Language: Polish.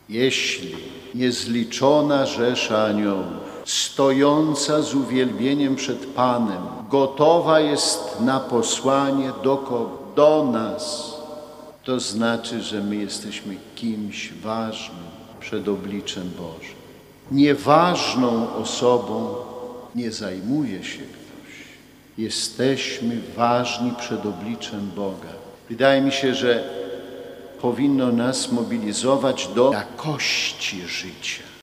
Jeśli niezliczona rzesza aniołów, stojąca z uwielbieniem przed Panem, gotowa jest na posłanie do kogo? Do nas. To znaczy, że my jesteśmy kimś ważnym przed obliczem Bożym. Nieważną osobą nie zajmuje się ktoś. Jesteśmy ważni przed obliczem Boga. Wydaje mi się, że powinno nas mobilizować do jakości życia.